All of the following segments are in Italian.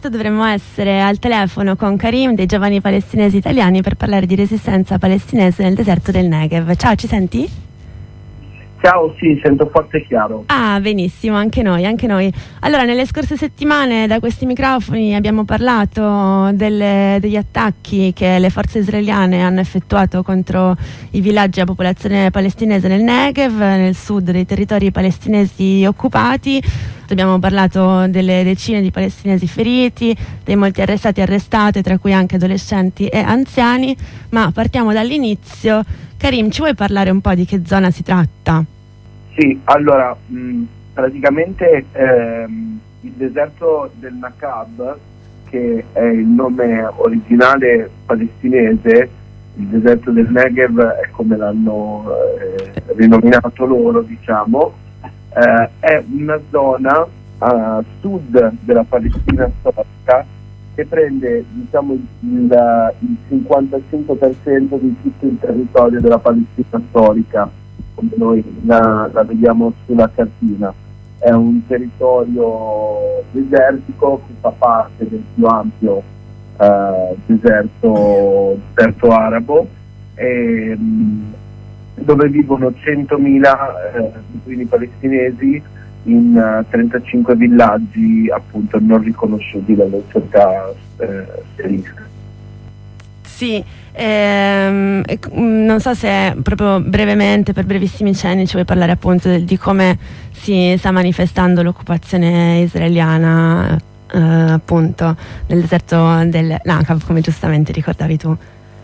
Dovremmo essere al telefono con Karim dei Giovani Palestinesi Italiani per parlare di resistenza palestinese nel deserto del Negev. Ciao, ci senti? Ciao, sì, sento forte e chiaro. Ah, benissimo, anche noi, anche noi. Allora, nelle scorse settimane da questi microfoni abbiamo parlato degli attacchi che le forze israeliane hanno effettuato contro i villaggi a popolazione palestinese nel Negev, nel sud dei territori palestinesi occupati. Abbiamo parlato delle decine di palestinesi feriti, dei molti arrestati, tra cui anche adolescenti e anziani, ma partiamo dall'inizio. Karim, ci vuoi parlare un po' di che zona si tratta? Sì, allora, praticamente il deserto del Nakab, che è il nome originale palestinese, il deserto del Negev è come l'hanno rinominato loro, diciamo, è una zona a sud della Palestina storica che prende, diciamo, il 55% di tutto il territorio della Palestina storica, come noi la vediamo sulla cartina. È un territorio desertico che fa parte del più ampio deserto arabo, dove vivono 100.000 beduini palestinesi in 35 villaggi appunto non riconosciuti dalle autorità sioniste. Sì, non so se proprio brevemente, per brevissimi cenni, ci vuoi parlare appunto di come si sta manifestando l'occupazione israeliana appunto nel deserto del Negev, come giustamente ricordavi tu.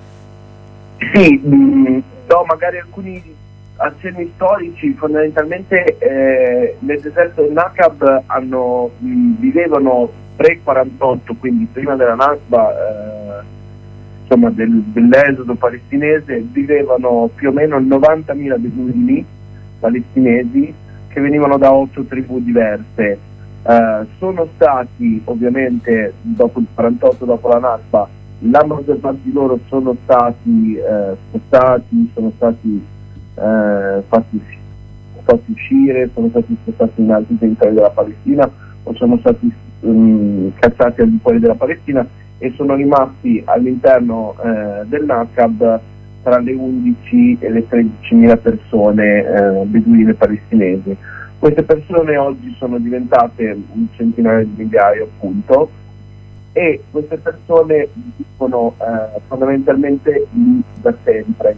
Sì, do magari alcuni accenni storici. Fondamentalmente nel deserto del Nakab vivevano pre-48, quindi prima della Nakba, insomma dell'esodo palestinese, vivevano più o meno 90.000 beduini palestinesi che venivano da 8 tribù diverse. Sono stati ovviamente dopo il 48, dopo la Nakba, la maggior parte di loro sono stati spostati, sono stati fatti uscire, sono stati spostati in altri territori della Palestina o sono stati cacciati al di fuori della Palestina e sono rimasti all'interno del Nakab tra le 11 e le 13.000 persone beduine palestinesi. Queste persone oggi sono diventate un centinaio di migliaia, appunto, e queste persone vivono fondamentalmente lì da sempre.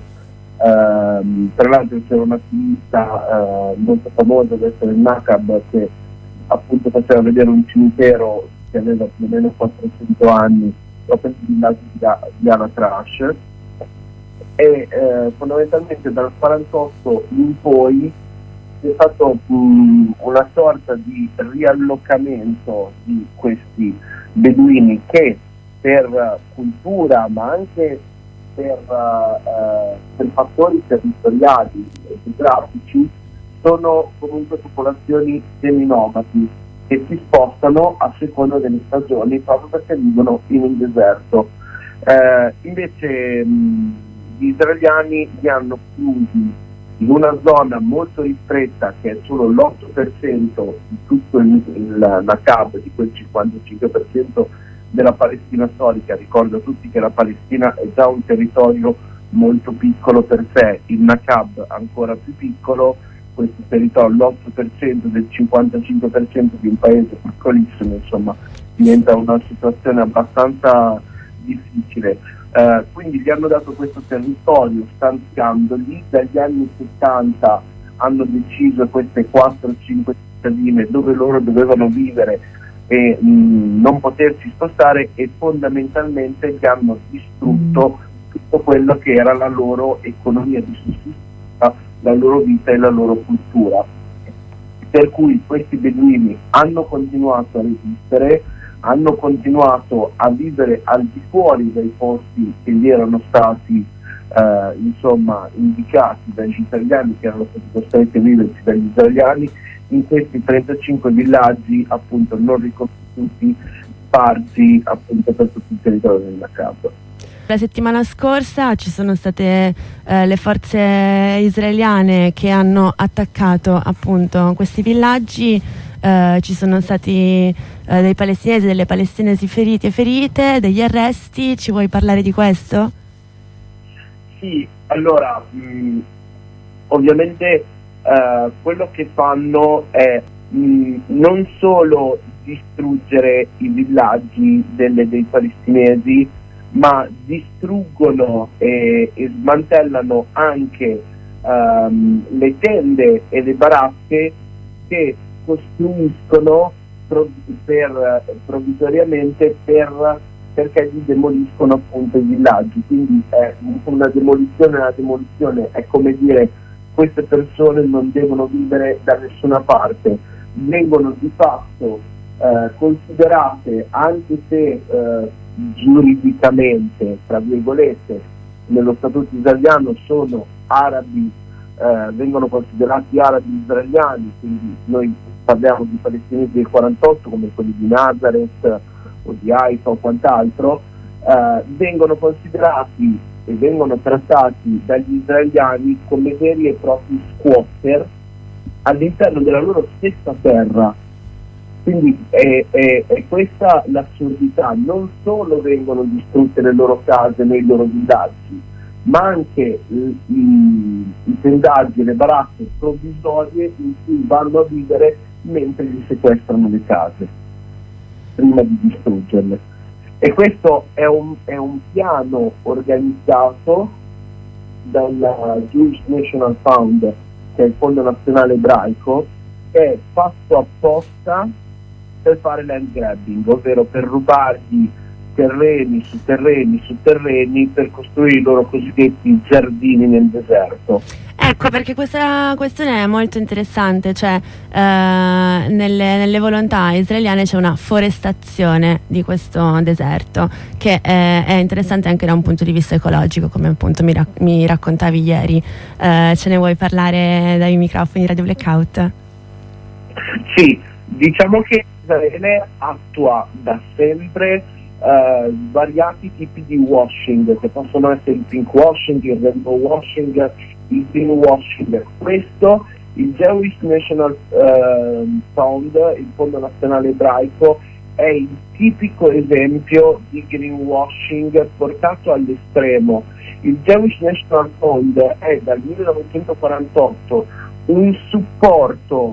Tra l'altro c'era un'attivista molto famosa adesso nel Nakab che appunto faceva vedere un cimitero che aveva più o meno 400 anni proprio nel villaggio di Al-Atrash, e fondamentalmente dal 48 in poi è stato una sorta di riallocamento di questi beduini che per cultura ma anche per fattori territoriali e geografici sono comunque popolazioni seminomadi che si spostano a seconda delle stagioni proprio perché vivono in un deserto. Invece gli israeliani li hanno chiusi in una zona molto ristretta che è solo l'8% di tutto il Nakab, di quel 55% della Palestina storica. Ricordo a tutti che la Palestina è già un territorio molto piccolo per sé, il Nakab ancora più piccolo. Questo territorio, l'8% del 55% di un paese piccolissimo, insomma, diventa una situazione abbastanza difficile. Quindi gli hanno dato questo territorio stanziandoli. Dagli anni 70 hanno deciso queste 4-5 cittadine dove loro dovevano vivere e non potersi spostare, e fondamentalmente gli hanno distrutto tutto quello che era la loro economia di sussistenza, la loro vita e la loro cultura. Per cui questi beduini hanno continuato a resistere, hanno continuato a vivere al di fuori dei posti che gli erano stati indicati dagli israeliani, che erano stati costretti a viverci dagli israeliani, in questi 35 villaggi appunto non riconosciuti, sparsi appunto per tutto il territorio del Nakab. La settimana scorsa ci sono state le forze israeliane che hanno attaccato appunto questi villaggi ci sono stati dei palestinesi, delle palestinesi feriti e ferite, degli arresti. Ci vuoi parlare di questo? Sì, allora ovviamente quello che fanno è non solo distruggere i villaggi dei palestinesi, ma distruggono e smantellano anche le tende e le baracche che costruiscono provvisoriamente perché gli demoliscono appunto i villaggi. Quindi è una demolizione è come dire: queste persone non devono vivere da nessuna parte, vengono di fatto considerate, anche se giuridicamente, tra virgolette, nello statuto israeliano sono arabi, vengono considerati arabi israeliani, quindi noi parliamo di palestinesi del 48 come quelli di Nazareth o di Haifa o quant'altro, vengono considerati e vengono trattati dagli israeliani come veri e propri squatter all'interno della loro stessa terra. Quindi è questa l'assurdità: non solo vengono distrutte le loro case nei loro villaggi, ma anche i tendaggi e le baracche provvisorie in cui vanno a vivere mentre gli sequestrano le case prima di distruggerle. E questo è un piano organizzato dalla Jewish National Fund, che è il Fondo Nazionale Ebraico, che è fatto apposta per fare land grabbing, ovvero per rubargli terreni su terreni su terreni per costruire i loro cosiddetti giardini nel deserto. Ecco, perché questa questione è molto interessante, cioè nelle volontà israeliane c'è una forestazione di questo deserto, che è interessante anche da un punto di vista ecologico, come appunto mi raccontavi ieri. Ce ne vuoi parlare dai microfoni Radio Blackout? Sì, diciamo che Israele attua da sempre svariati tipi di washing, che possono essere il pink washing, il rainbow washing, il green washing. Questo il Jewish National Fund, il Fondo Nazionale Ebraico, è il tipico esempio di greenwashing portato all'estremo. Il Jewish National Fund è dal 1948 un supporto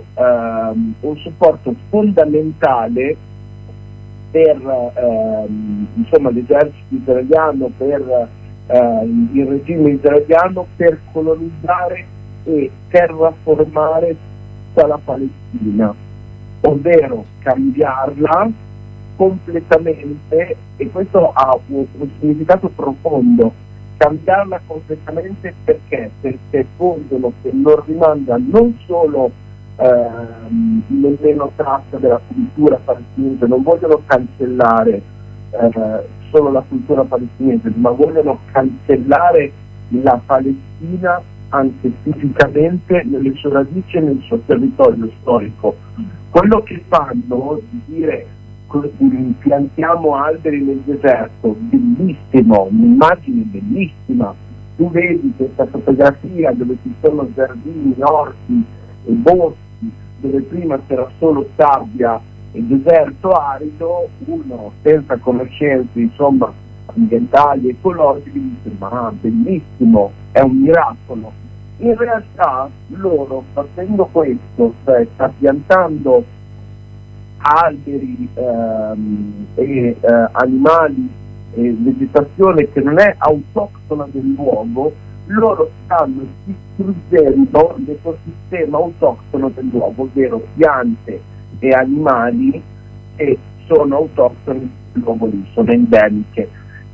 fondamentale per l'esercito israeliano, per il regime israeliano, per colonizzare e terraformare tutta la Palestina, ovvero cambiarla completamente. E questo ha un significato profondo: cambiarla completamente perché vogliono che non rimanga non solo nemmeno traccia della cultura palestinese, non vogliono cancellare solo la cultura palestinese, ma vogliono cancellare la Palestina anche fisicamente, nelle sue radici e nel suo territorio storico. Quello che fanno di dire piantiamo alberi nel deserto, bellissimo, un'immagine bellissima. Tu vedi questa fotografia dove ci sono giardini, orti e boschi, dove prima c'era solo sabbia e deserto arido. Uno senza conoscenze ambientali, ecologiche, dice: ma bellissimo, è un miracolo. In realtà loro, facendo questo, cioè sta piantando alberi e animali e vegetazione che non è autoctona del luogo, loro stanno distruggendo l'ecosistema autoctono del luogo, ovvero piante e animali che sono autoctoni del luogo lì, sono endemiche.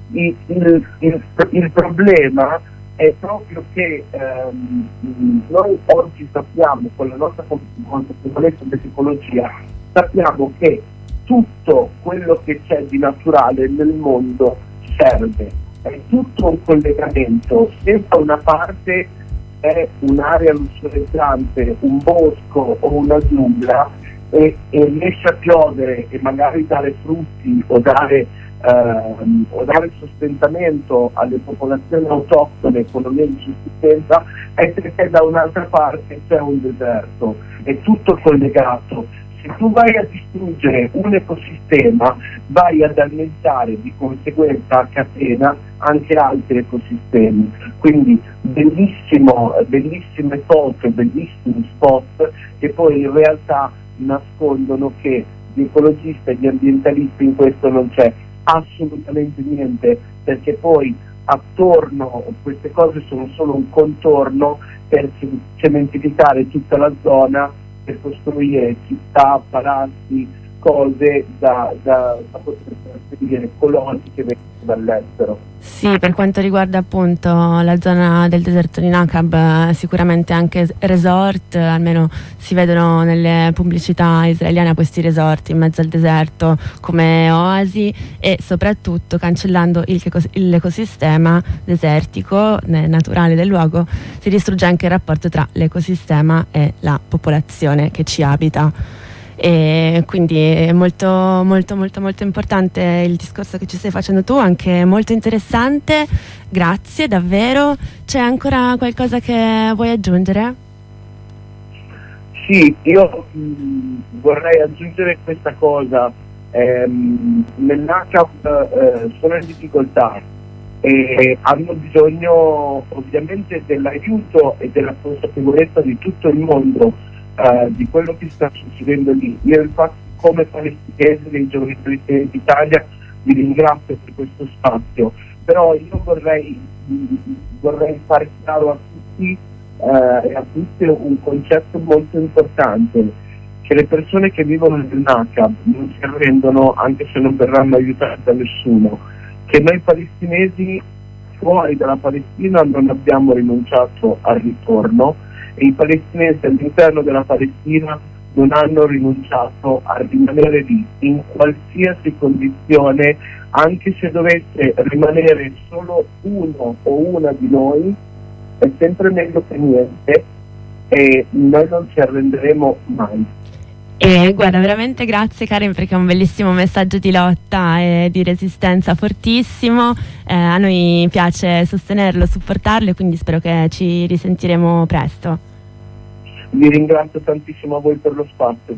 Il problema è proprio che noi oggi sappiamo, con la nostra consapevolezza dell'ecologia, sappiamo che tutto quello che c'è di naturale nel mondo serve, è tutto un collegamento. Se da una parte è un'area lussureggiante, un bosco o una giungla, e riesce a piovere e magari dare frutti o dare sostentamento alle popolazioni autoctone, economia di sussistenza, è perché da un'altra parte c'è un deserto. È tutto collegato. se tu vai a distruggere un ecosistema, vai ad alimentare di conseguenza a catena anche altri ecosistemi. Quindi bellissime foto, bellissimi spot che poi in realtà nascondono che di ecologista e di ambientalista in questo non c'è assolutamente niente, perché poi attorno queste cose sono solo un contorno per cementificare tutta la zona, per costruire città, palazzi, cose da poter trasferire, coloni che vengono dall'estero. Sì, per quanto riguarda appunto la zona del deserto di Naqab, sicuramente anche resort, almeno si vedono nelle pubblicità israeliane questi resort in mezzo al deserto come oasi, e soprattutto cancellando l'ecosistema desertico naturale del luogo si distrugge anche il rapporto tra l'ecosistema e la popolazione che ci abita. E quindi è molto importante il discorso che ci stai facendo tu, anche molto interessante, grazie davvero. C'è ancora qualcosa che vuoi aggiungere? Sì, io vorrei aggiungere questa cosa. Nel Naqab sono in difficoltà e hanno bisogno ovviamente dell'aiuto e della consapevolezza di tutto il mondo di quello che sta succedendo lì. Io infatti, come palestinese dei Giovani Palestinesi d'Italia, vi ringrazio per questo spazio, però io vorrei fare chiaro a tutti e a tutte un concetto molto importante: che le persone che vivono nel Naqab non si arrendono anche se non verranno aiutate da nessuno, che noi palestinesi fuori dalla Palestina non abbiamo rinunciato al ritorno, e i palestinesi all'interno della Palestina non hanno rinunciato a rimanere lì in qualsiasi condizione, anche se dovesse rimanere solo uno o una di noi, è sempre meglio che niente, e noi non ci arrenderemo mai. E guarda, veramente grazie Karen, perché è un bellissimo messaggio di lotta e di resistenza fortissimo. A noi piace sostenerlo, supportarlo, e quindi spero che ci risentiremo presto. Vi ringrazio tantissimo a voi per lo spazio.